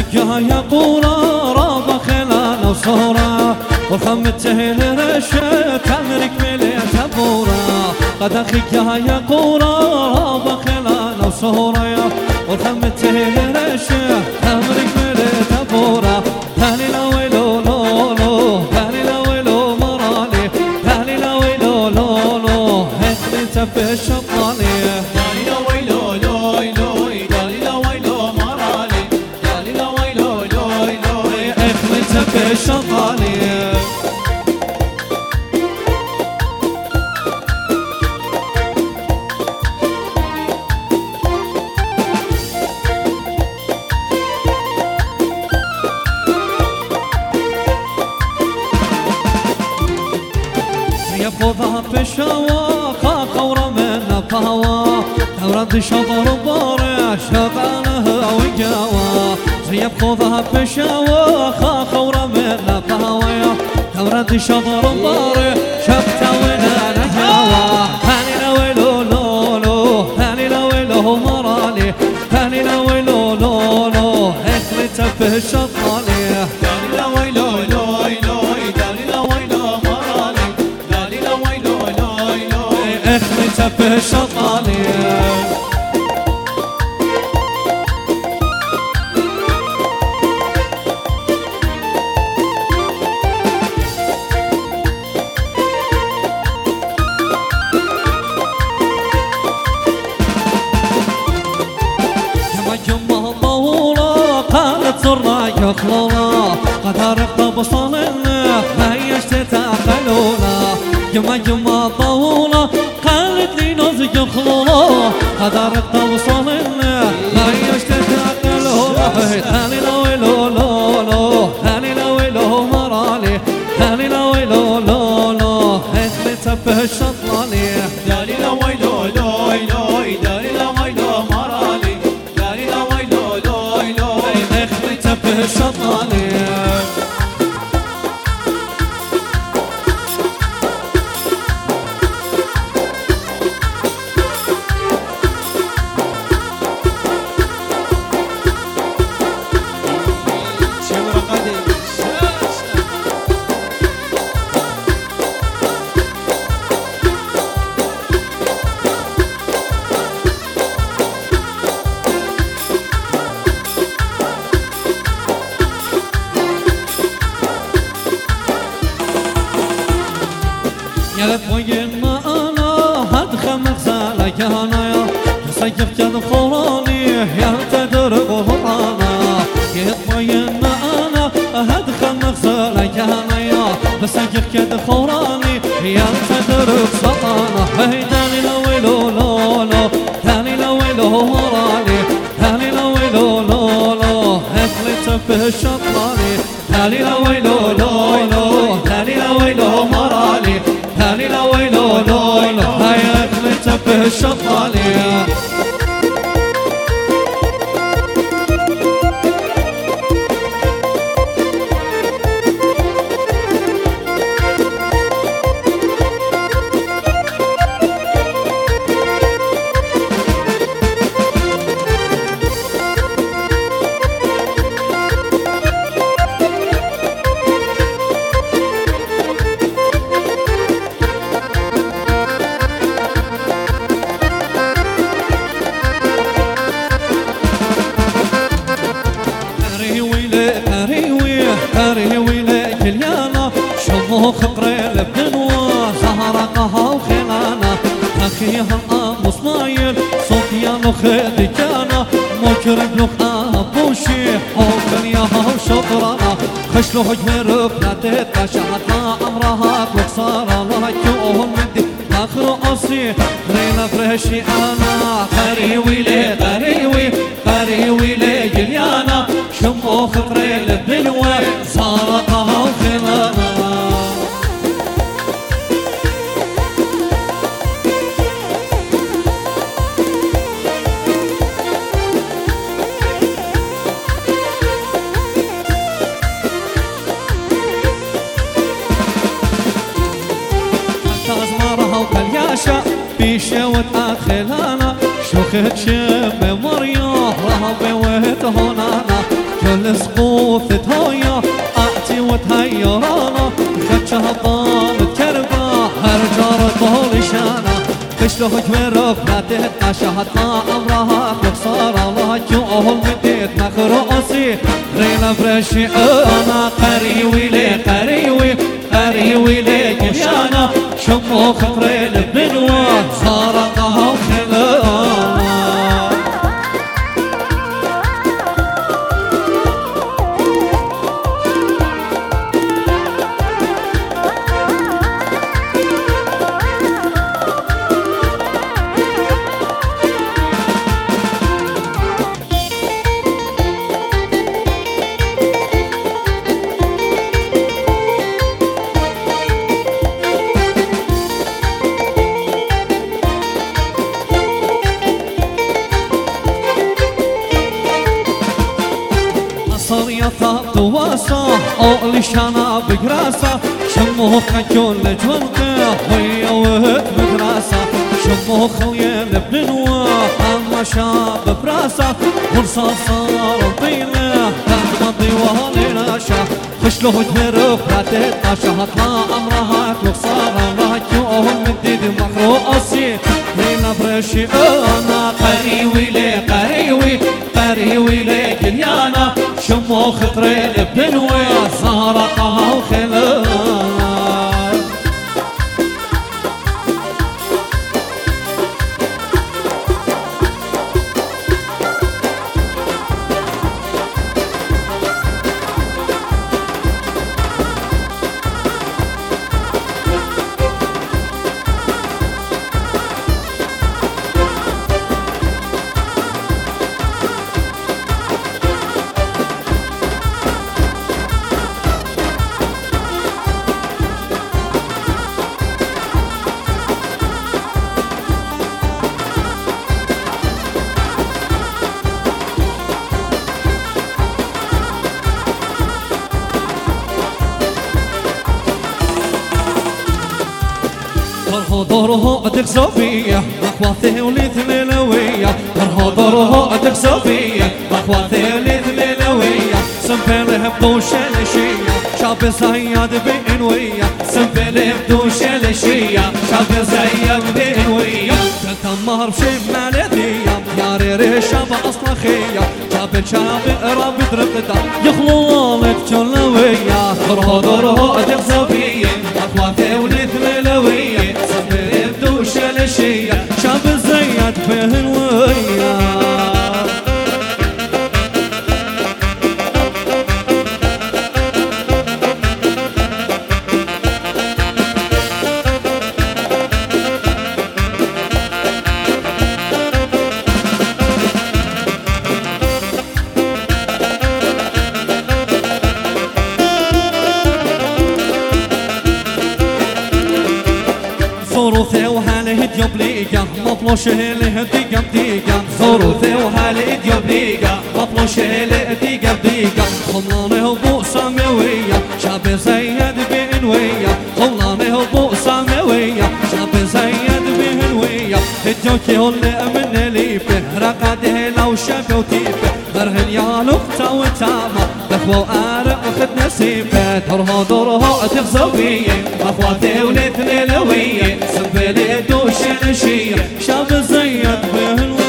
يا يقولا رابا خلانا وصورا وخمته لرشة تمرك ملي تبورا قد أخيك يا يقولا رابا خلانا وصورا وخمته لرشة تمرك ملي تبورا هالي لا ويلو لو لو هالي لا ويلو مرالي هالي لا ويلو لو لو هالي تفي الشطانية هالي لا ويلو لو لو هالي لا ويلو مرالي هالي لا ويلو لو لو هالي تفي الشطانية يفوضها في الشوا خاخورة من فهوا تورد شطر بارع شغالها وجوا يفوضها في الشوا خاخورة من فهوا تورد شطر بارع شفتا ولا جوا هاني لا ويلو لو لو هاني لا ويلو مرالي هاني لا ويلو لو لو اخلت في الشطانية هالي لا ويلو لو لو هالي لا ويلو مرالي هالي لا ويلو لو لو اخلت في الشطانية صرنا يخلونا قد عرفت بصالنا ما يشتتاقلونا جمع طولنا قالت لي نوزك يخلونا قد عرفت بصالنا ما يشتتاقلونا هاني لا ويلو لو لو هاني لا ويلو مرالي هاني لا ويلو لو لو اخلت في الشطانية هالي لا ويلو لو لو هالي لا ويلو مرالي هالي لا ويلو لو لو في الشطانية يا وين ما انا هاد خمس لك انا يا سيف جد خوراني يا تدرب هرانا يا وين ما انا هاد خمس لك انا يا سيف جد خوراني يا تدرب سطانا هيداني لو ويلو لو لو ثاني لو ويلو هراني ثاني لو ويلو لو لو اخلت في الشطاني ثاني لو ويلو لو لو ثاني لو ويلو مرالي هاني لا ويلو لو لو هاي اخلت في الشطانية خطري بنوا سهرقها وخلانا أخيها أبو اسماعيل صوفيان وخديجانا مكرم لك أبو شيح حوكن ياها وشطرانا خشلو هجمر بلادت قشعتنا أمرها لك صار الله يوهن مدي آخر أصي رينا فرشي أنا قريوي لي قريوي قريوي لي جليانا شمو خطري بنوا سهرقها وخلانا بيشوت أخلانا شوخت شم مريا رهب وهت هنانا كل سقوف تهايا أعتي وتهيرانا خدشها طالت كربا هرجار طول شانا تشلوك من رفنته أشهدنا أمرها تخسر الله يوهل مديد نخرؤسي رينا فرشي أنا قريوي لي قريوي قريوي لي كشانا شمو خطرين بنوان صارقها وخلانا صريطة تواسا أو لشانا بقراسة شموخ كل جونقة ويا وهد مدراسة شموخ ويا بنوا أما شاب براسة ورصاصة طيلة تمضي وهالناشا خشلوه جمرف راتت أشهدنا أمرها تخسر الله يوهم مديد مخروقسي هنا برشي أنا قريوي لي قريوي قريوي لي كليانا شمو خطرين بنوي صارقها وخلانا ضرها أدك صفية أخواتي وليث ليلوية ضرها أدك صفية أخواتي وليث ليلوية سنفله بدوش الشية شاب زياد بإنوية سنفله بدوش الشية شاب زياد بإنوية تنتمر بشمال يدية يا ريري شاب أصلخية شاب راب درقتا يخلولك جلوية ضرها أدك صفية أخواتي وليث ليلوية بدوش الشية شاب زياد بهنوية ثروثي وهاله ديوبليقا مطلوش له ديقا بديقا ثروثي وهاله ديوبليقا مطلوش له ديقا بديقا خملانه وبو ساموية شاب زياد بإنوية خملانه وبو ساموية شاب زياد بإنوية الجوكي هلا من ليبه رقاده لو شافه وتيبه برهن يا لقطة وتامة بخوة وآرق أخذ نسيبه درها تغزوية أخواتي وليث ليلوية سنفلي دوش الشية شاب زياد بهنوية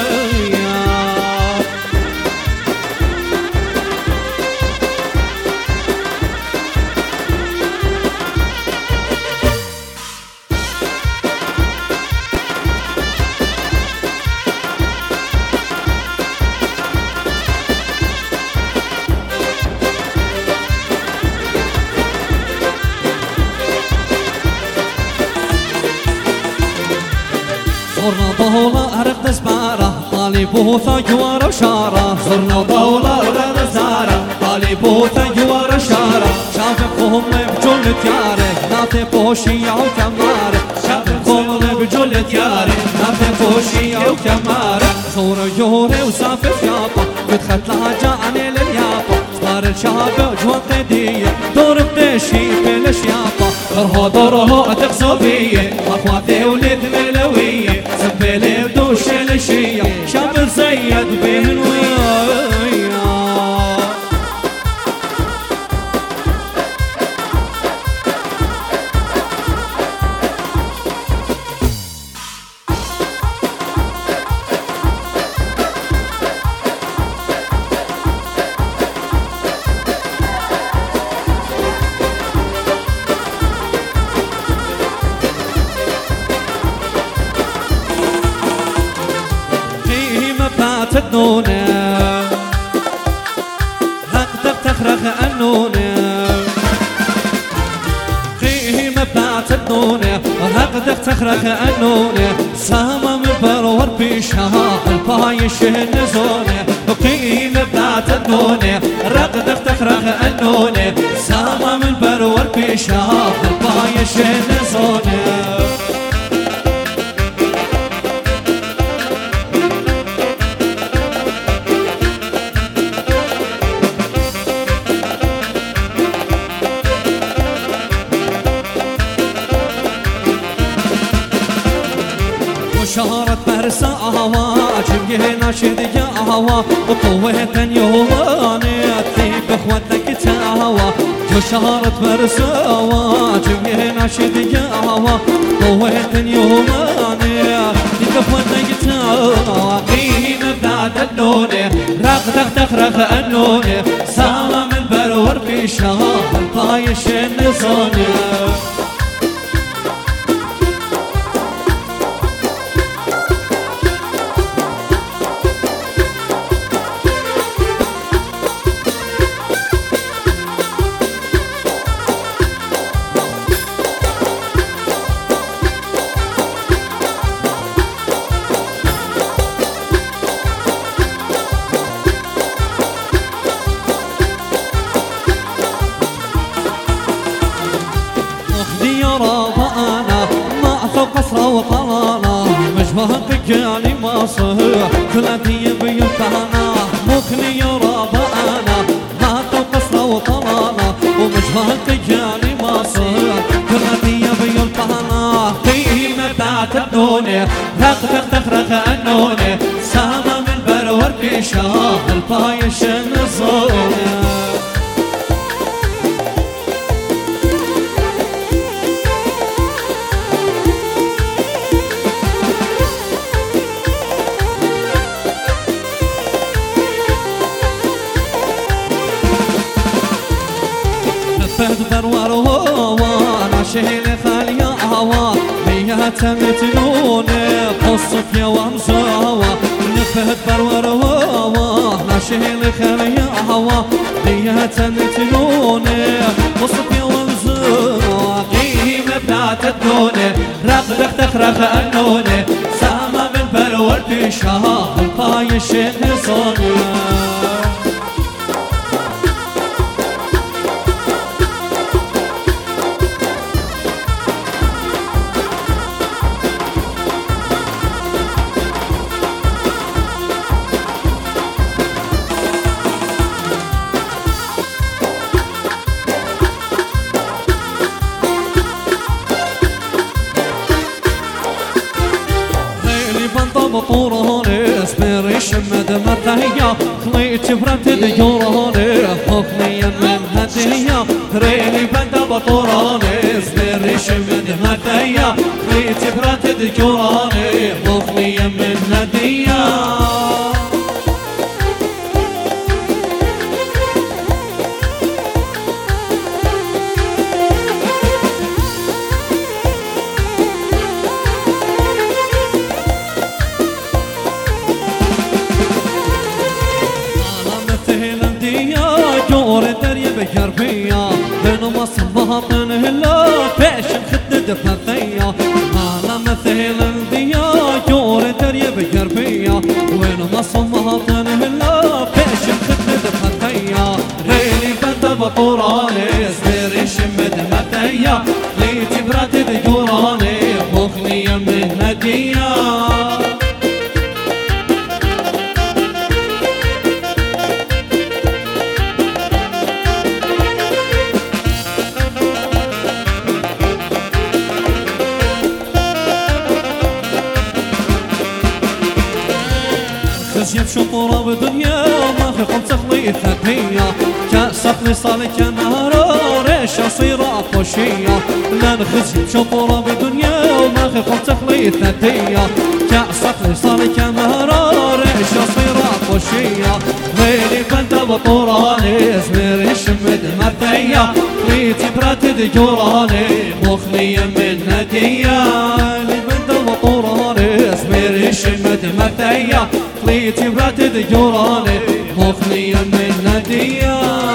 صرنا ضولا أرق دزبارة طالبو ثجوار وشارة صرنا ضولا أرق دزبارة طالبو ثجوار وشارة شافقهم بجل تياري ناتي بوشية وكمارة شافقهم بجل تياري ناتي بوشية وكمارة صور جوري وسافف يابا بدخلت لها جاني لليابا صار الشاب جوان قدية دور بدشي بلش يابا درها تقصفية أخواتي وليث ليلوية سنفلي بدوش الشية شاب زياد بهنوية النونة هقدر تخرخ النونة قيه مبعت النونة هقدر تخرخ النونة سامة من برور بيشها البايش النزونة قيه مبعت النونة هقدر تخرخ النونة سامة من برور بيشها البايش النزونة شهرت مرسى هوا جمجينا شديا هوا وقوة يوماني تيب اخوتك تهوا جو شهرت مرسى هوا جمجينا شديا هوا قوة يوماني تيب اخوتك تهوا قيم بعد النونة رغدغ تخرخ النونة سامة من برور في شهر الطايش النصانة قصرة وطلالة مجمهك يعني ما صهيح كل ذي بينفعنا مخني يرابا أنا هاتوا قصرة وطلالة ومجمهك يعني ما صهيح كل ذي بينفعنا قيمة بعت النونة رغدغ تخرخ النونة سامة من برور في شهر البايش النصونة فهد برور وانا شهيل خالية هوا بيها تمتنوني قصف يا ومزاوا فهد برور وانا شهيل خالية هوا بيها تمتنوني قصف يا ومزاوا قيمة بنات النوني رغدغ تخرخ النوني سامة من برور في شهر البايش النصانة بطوراني اسمري شمد مرتهية خليت فرت ديوراني حكميا من هدية ريني بند بطوراني اسمري شمد مرتهية خليت فرت ديوراني حكميا من هدية بكر فيا بين مصبها من هلا فيش خدد فتيا على مثل الديا جور دري بكر فيا وين مصبها من هلا فيش خدد فتيا ريلي بند بطوراني سبيري شمد متيا ليتي براتد جوراني مخلي من هدية خزيب شطورة بدنيا ما في قمت تخلي ثدية كأس خلي صالك نهارا ريش صيرة طوشية لان خزيب شطورة بدنيا وما في قمت تخلي ثدية كأس خلي صالك نهارا ريش صيرة طوشية غيري بنت بطوراني اسمري شمد مرتية ليتي براتد جوراني مخلية من هدية لبنت بطوراني اسمري شمد مرتية ليتي براتد ذكراني مخني من نديان